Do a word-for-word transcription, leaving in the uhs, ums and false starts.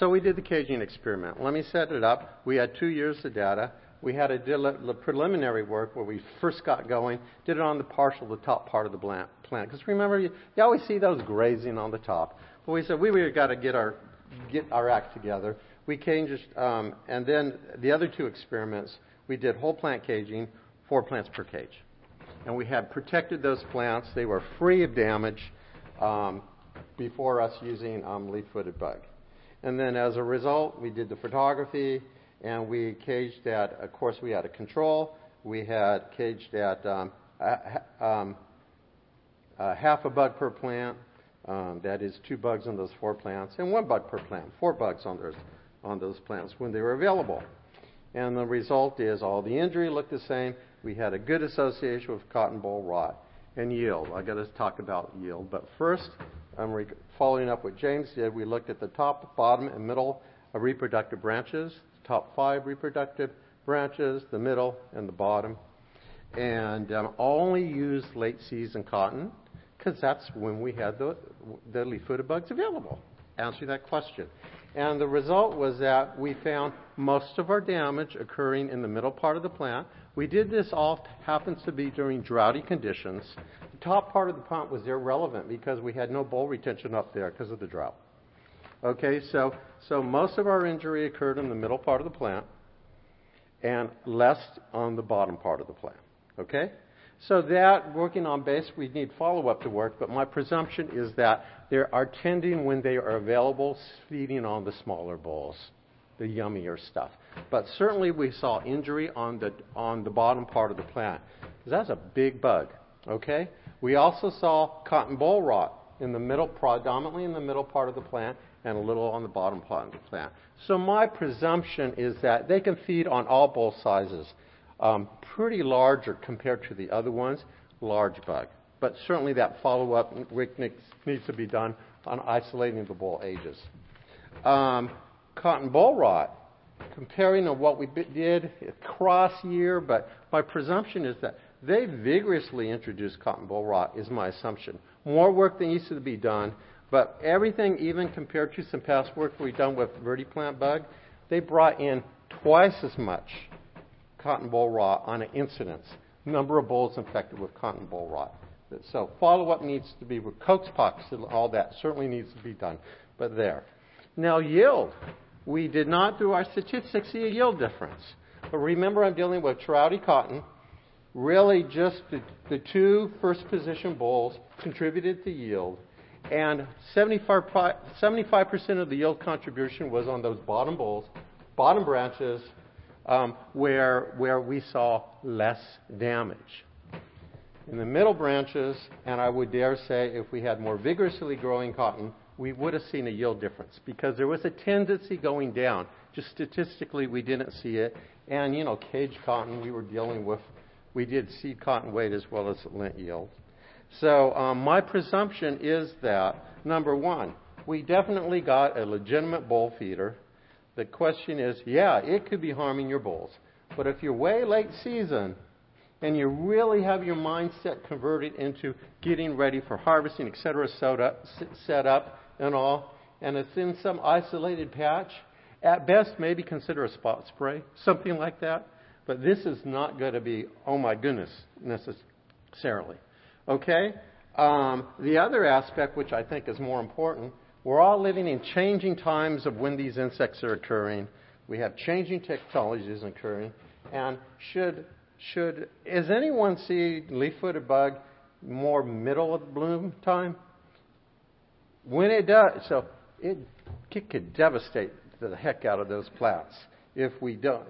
So we did the caging experiment. Let me set it up. We had two years of data. We had a the preliminary work where we first got going, did it on the partial, the top part of the plant. Because remember, you, you always see those grazing on the top. But we said we really got to get our get our act together. We caged, um, and then the other two experiments, we did whole plant caging, four plants per cage. And we had protected those plants. They were free of damage um, before us using um, leaf-footed bug. And then as a result, we did the photography, and we caged at, of course, we had a control. We had caged at um, a, um, a half a bug per plant. Um, that is two bugs on those four plants, and one bug per plant, four bugs on those, on those plants when they were available. And the result is all the injury looked the same. We had a good association with cotton boll rot and yield. I got to talk about yield, but first, I'm re- following up what James did. We looked at the top, bottom, and middle of reproductive branches, the top five reproductive branches, the middle, and the bottom, and um, only used late season cotton because that's when we had the, the leaf-footed bugs available. Answer that question. And the result was that we found most of our damage occurring in the middle part of the plant. We did this all happens to be during droughty conditions. The top part of the plant was irrelevant because we had no boll retention up there because of the drought. Okay, so so most of our injury occurred in the middle part of the plant and less on the bottom part of the plant. Okay? So that, working on base, we need follow-up to work, but my presumption is that they are tending, when they are available, feeding on the smaller bolls, the yummier stuff. But certainly we saw injury on the on the bottom part of the plant, because that's a big bug, okay? We also saw cotton boll rot in the middle, predominantly in the middle part of the plant, and a little on the bottom part of the plant. So my presumption is that they can feed on all boll sizes. Um, pretty large or compared to the other ones, large bug. But certainly that follow-up needs to be done on isolating the boll ages. Um, cotton boll rot, comparing to what we did cross year, but my presumption is that they vigorously introduced cotton boll rot, is my assumption. More work that needs to be done, but everything, even compared to some past work we've done with vertiplant bug, they brought in twice as much cotton boll rot on an incidence, number of bolls infected with cotton boll rot. So follow-up needs to be with coxpox and all that certainly needs to be done. But there. Now yield. We did not, through our statistics, see a yield difference. But remember, I'm dealing with trouty cotton. Really just the, the two first position bolls contributed to yield. And seventy-five percent of the yield contribution was on those bottom bolls, bottom branches, Um, where where we saw less damage. In the middle branches, and I would dare say if we had more vigorously growing cotton, we would have seen a yield difference because there was a tendency going down. Just statistically, we didn't see it. And, you know, cage cotton, we were dealing with, we did seed cotton weight as well as lint yield. So um, my presumption is that, number one, we definitely got a legitimate boll feeder. The question is, yeah, it could be harming your bolls. But if you're way late season and you really have your mindset converted into getting ready for harvesting, et cetera, set up and all, and it's in some isolated patch, at best maybe consider a spot spray, something like that. But this is not going to be, oh my goodness, necessarily. Okay? Um, the other aspect, which I think is more important, we're all living in changing times of when these insects are occurring. We have changing technologies occurring. And should, should, is anyone see leaf-footed bug more middle of bloom time? When it does, so it, it could devastate the heck out of those plants if we don't.